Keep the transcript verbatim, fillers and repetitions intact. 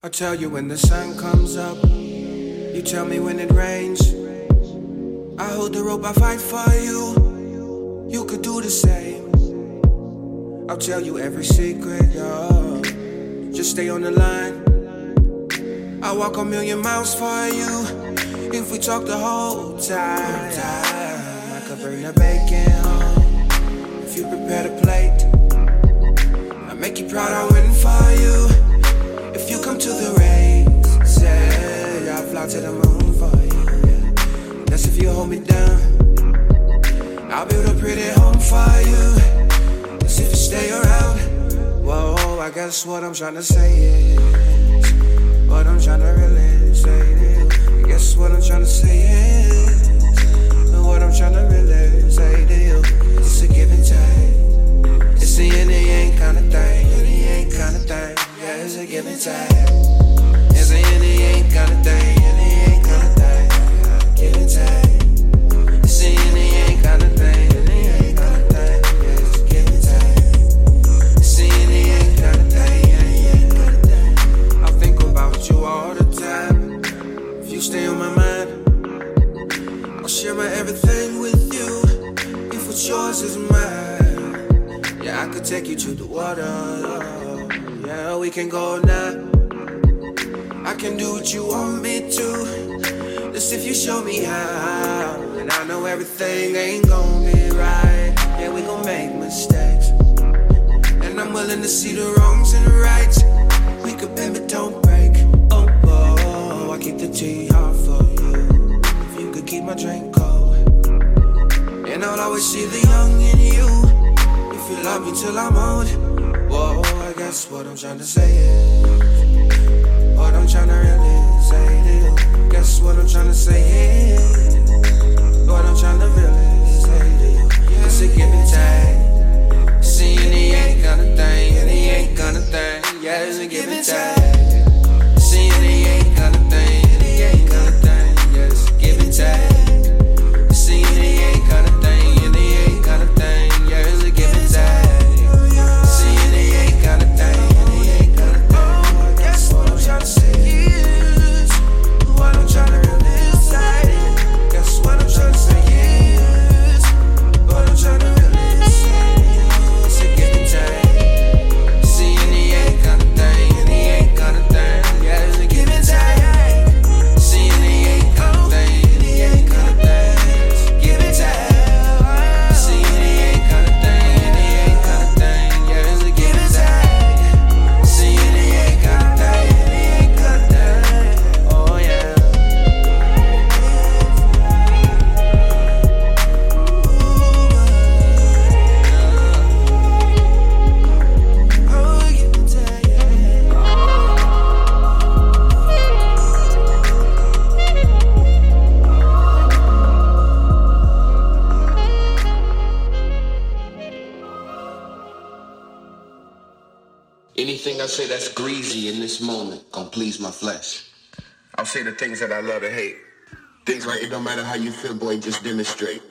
I tell you when the sun comes up, you tell me when it rains. I hold the rope, I fight for you, you could do the same. I'll tell you every secret, yo, just stay on the line. I walk a million miles for you, if we talk the whole time. I could bring the bacon home, if you prepare the plate. I make you proud, I win for you. If you come to the race, say I'll fly to the moon for you, yeah. That's if you hold me down. I'll build a pretty home for you. That's if you stay around. Whoa, I guess what I'm trying to say is what I'm trying to really say to you. I guess what I'm trying to say is what I'm trying to really say to you. It's a give and take. It's a yin and yang kind of thing, yin and yang kind of thing. Yeah, it's a give and take. It's a yin and yang kind of thing, yin and yang kind of thing. Yeah, give and take. It's a yin and yang kind of thing, yin and yang kind of thing. Yeah, it's a give and take. It's a yin and yang kind of thing, yin and yang kind of thing. I think about you all the time. If you stay on my mind, I'll share my everything with you. If what's yours is mine, yeah, I could take you to the water. Yeah, we can go now. I can do what you want me to. Just if you show me how. And I know everything ain't gon' be right. Yeah, we gon' make mistakes. And I'm willing to see the wrongs and the rights. We could bend but don't break. Oh, oh, I keep the tea hot for you. If you could keep my drink cold. And I'll always see the young in you. If you love me till I'm old. Whoa, I guess what I'm trying to say is what I'm trying to really say to you. Guess what I'm trying to say is what I'm trying to really say to you. It's a give and take. See, and he ain't gonna thing, and he ain't gonna thing. Yeah, it's a give and take. See, and he ain't gonna thing, and he ain't gonna thing. Yeah, it's a give and take. See, and he ain't gonna thing, and he ain't gonna thing. Yeah, it's a give and take. Anything I say that's greasy in this moment gon' please my flesh. I'll say the things that I love to hate. Things like it don't matter how you feel, boy, just demonstrate.